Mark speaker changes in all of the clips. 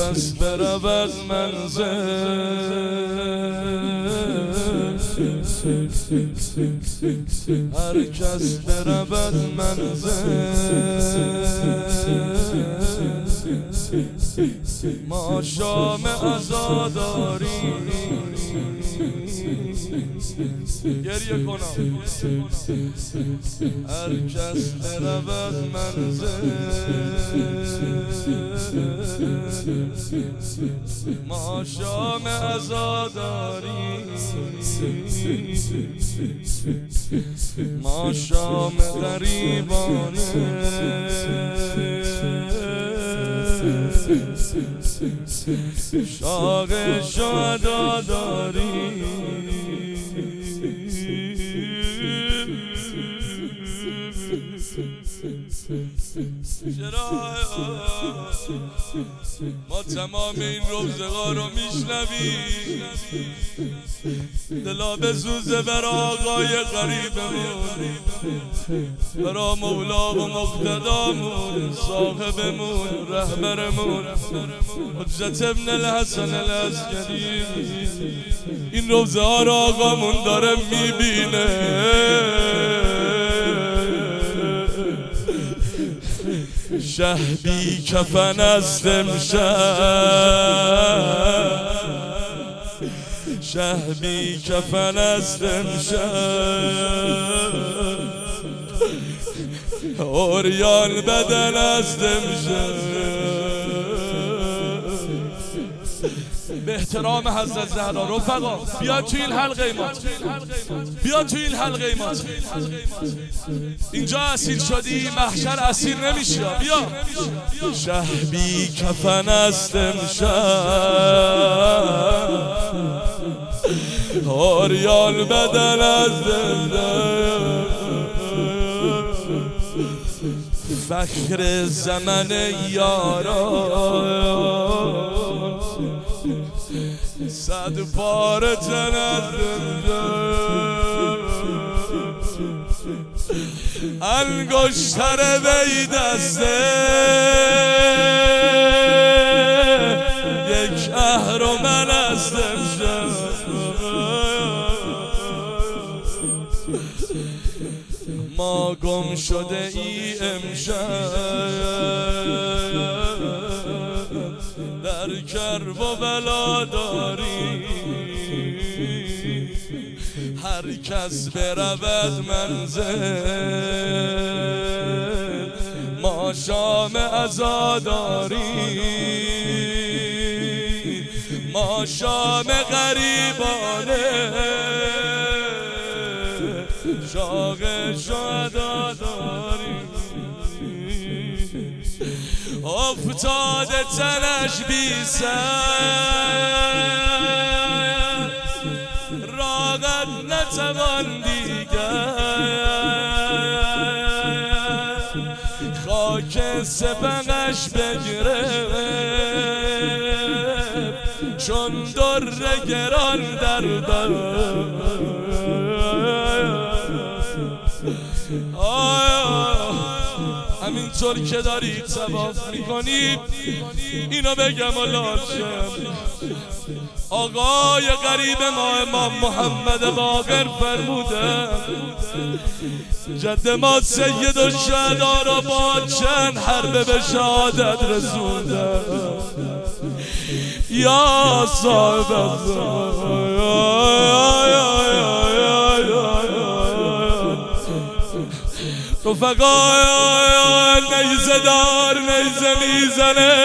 Speaker 1: کس برود منزل، هر کس برود منزل. ما شام عزاداریم، گریه کنم، هر کس برود منزل. ما شام عزاداریم، ما شام غریبانه. شاق شهدا داریم، ما تمام این روزگار رو میشنویم، دلا بسوزه برا آقای غریبمون، برا مولا و مقتدامون، صاحبمون، رهبرمون حجت ابن الحسن العسکری. این روزه ها رو آقامون داره میبینه، شه بی کفن است امشب، شه بی کفن است امشب، عریان بدن است امشب. به احترام حضرت زهرا رفقا بیا تو این حلقه ما، بیا تو این حلقه ما. اینجا اسیر شدی، محشر اسیر نمیشی. بیا. شه بی کفن است امشب، عریان بدن است امشب، فخر زمن یاران، صد پاره تن است انگشتر وی دسته، یک اهرمن است امشب. ما گم شده ای امشب در کرب و بلا داریم، هر کس برود منزل. ما شام عزاداریم، ما شام غریبانه، شاق شهدا داریم. افتاده تنش بی سر، راقد نتوان دیگر، خاک سپهش بگرفت چون در گران در بر. همینطور که دارید ثواب میکنید اینو بگم و لازم. آقای غریب ما امام محمد باقر فرمودن جد ما سید الشهدا را با چند حرب به شهادت رسوندن. یا صاحب رفقا، نیزه دار نیزه میزنه،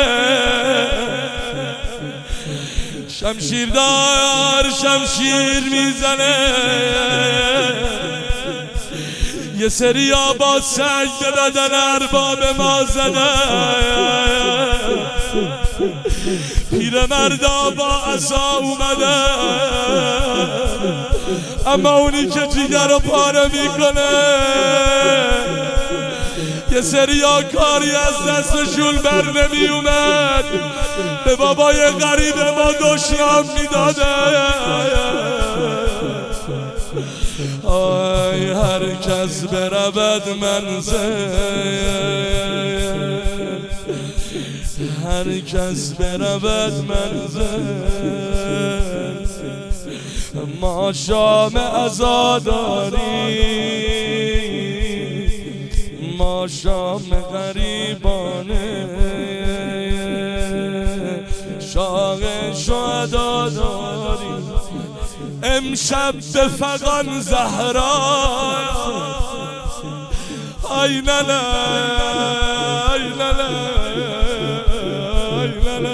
Speaker 1: شمشیر دار شمشیر میزنه، یه سریا با سجده دادن ارباب ما زدن، پیرمردا با عصا اومده، اما اونی که جیگر رو پاره میکنه یه سریا کاری از دستشون بر نمی اومد، به بابای غریب ما دشنام میداده. آی هر کس برود منزل، هر کس برود منزل ما شام عزاداری ما شام غریبانه شاه شهدا داریم امشب به فغان زهرا ای لالا ای لالا ای لالا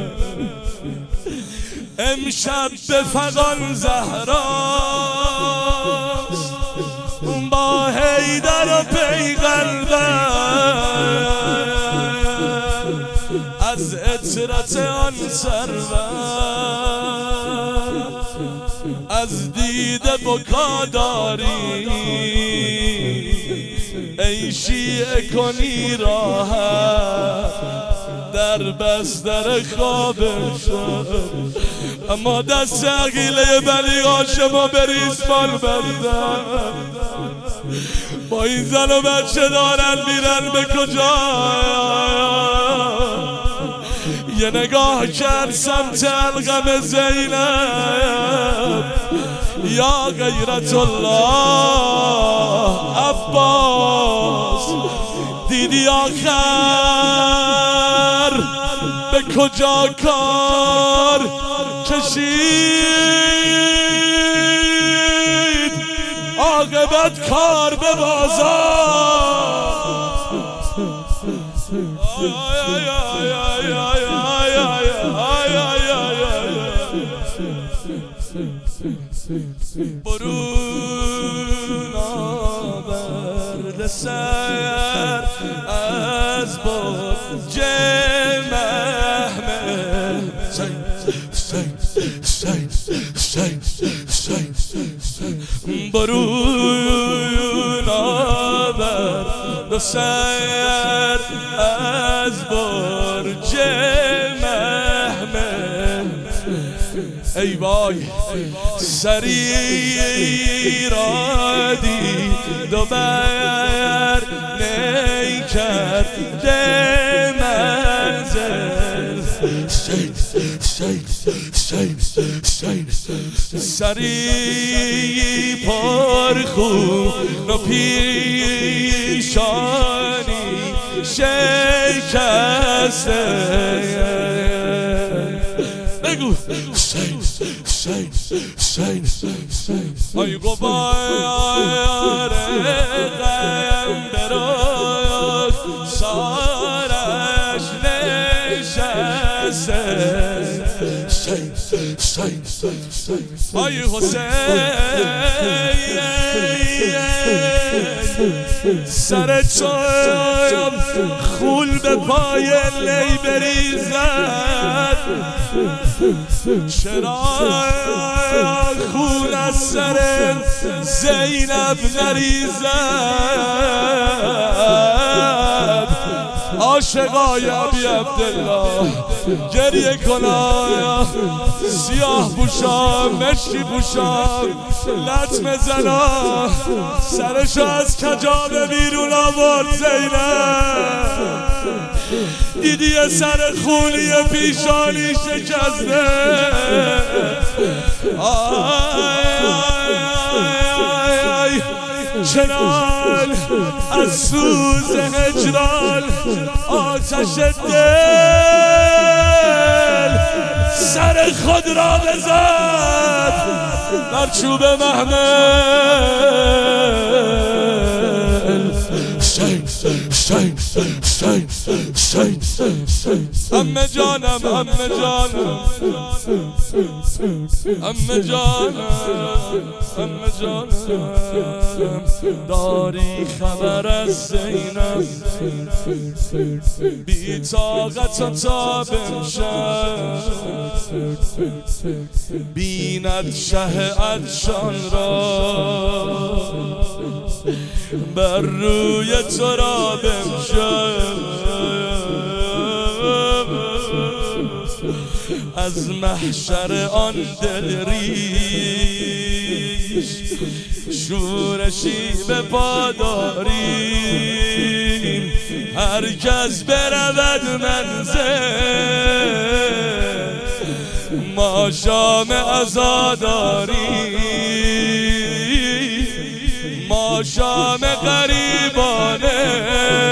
Speaker 1: امشب به فغان زهراست با حیدر و پیغمبر از عطرت آن سرور از دیده بکا داری ای شیعه کنی راحت در بستر خوابشان اما دست عقیله بلی هاشما بریز مال بردن با این زن و بچه دارن میرن به کجا یه نگاه کرد سمت القم زینب یا غیرت الله عباس دیدی آخر به کجا کار کشید عاقبت کار به بازار برون آورد سر از برج محمد برون آورد سر از برج محمد ای وای سری را دید و بر نیکرد منزل سری پرخون و پیشانی شکسته بگو ای قبار غم براش سارش نشسته ای حسین سر چایم خول به پای لی بریزد چرا خون از سر زینب نریزد عاشقای ابی عبدالله گریه کنم سیاه پوشم مشکی پوشم لطمه زنم سرشو از کجاب بیرون آورد زینب دیدی سر خونی پیشانی شکسته چنان از سوز هجران آتش دل سر خود را بزد بر چوب محمل امه جانم امه جانم امه جانم امه جانم داری خبر از زینب بی طاقت و تاب امشب بیند شه عطشان را بر روی تو را بمشم از محشر آن دل ریش شورشی به پا داریم هرکس برود منزل ما شام عزاداری ما شام غریبانه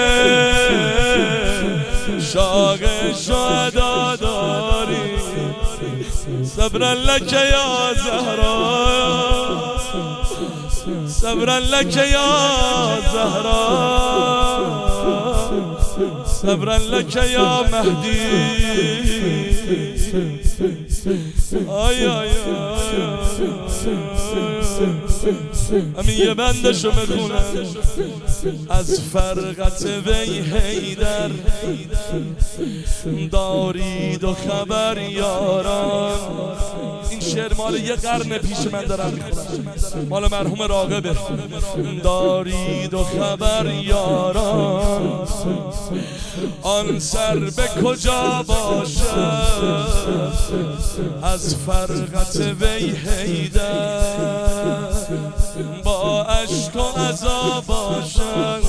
Speaker 1: شاق شهدا داری صبرا لك یا زهرا صبرا لك یا زهرا صبرا لك یا مهدی آی آی همین یه بندشو میخونم از فرقت وی حیدر دارید و خبر یاران. این شعر مال یه قرن پیش من دارم میخونم، مال مرحوم راغبه. دارید و خبر یاران آن سر به کجا باشد از فرقت وی حیدر با اشک و عذاب باشد.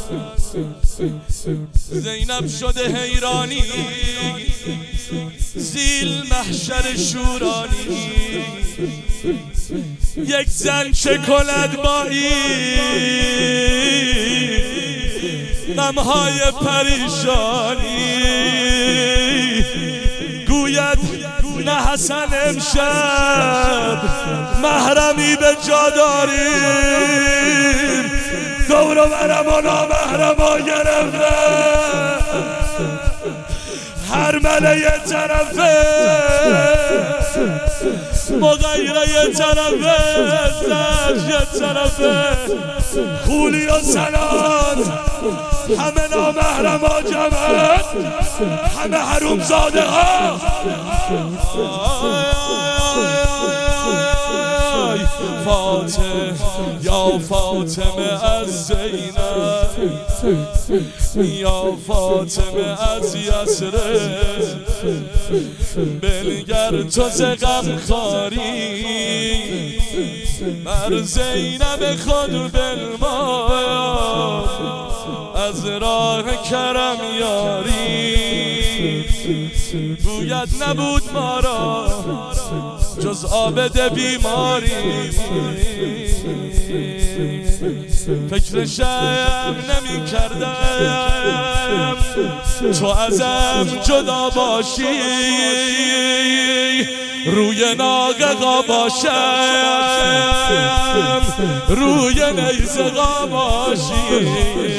Speaker 1: زینب شده حیرانی زیل محشر شورانی یک زن چه کند با این غمهای پریشانی گوید نه حسن امشب محرمی به جا داریم دور و برم و نامحرما گرفته هر مله یه طرفه مغیره یه طرفه زج یه طرفه خولی و سنان همه نامحرما جمعه همه حروم زاده ها فاطمه یا فاطمه از زینب یا فاطمه از یسرب بنگر تو ز غمخواری بر زینب خود بنمای از راه کرم یاری گوید نبود ما را جز عابد بیماری فکرشم نمی کردم تو ازم جدا باشی روی ناقه باشم روی نیزه باشی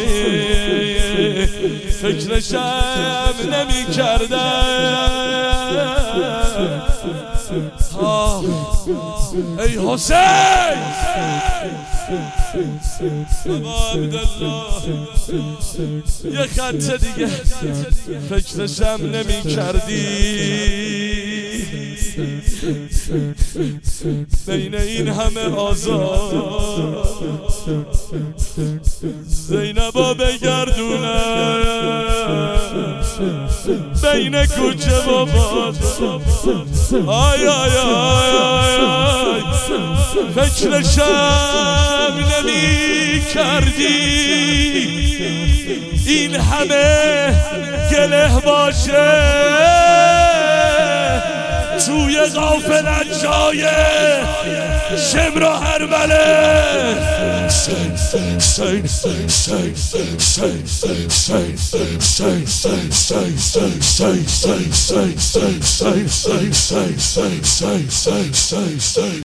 Speaker 1: فکرشم نمی کردم ای حسین بابا عبدالله یه خط دیگه فکرشم نمی کردی بین این همه آزار زینبا بگردونم بین کوچه و بازار آی آی آی آی فکرشم نمی کردی این همه گله باشه توی غافلت جای شمر و هرمله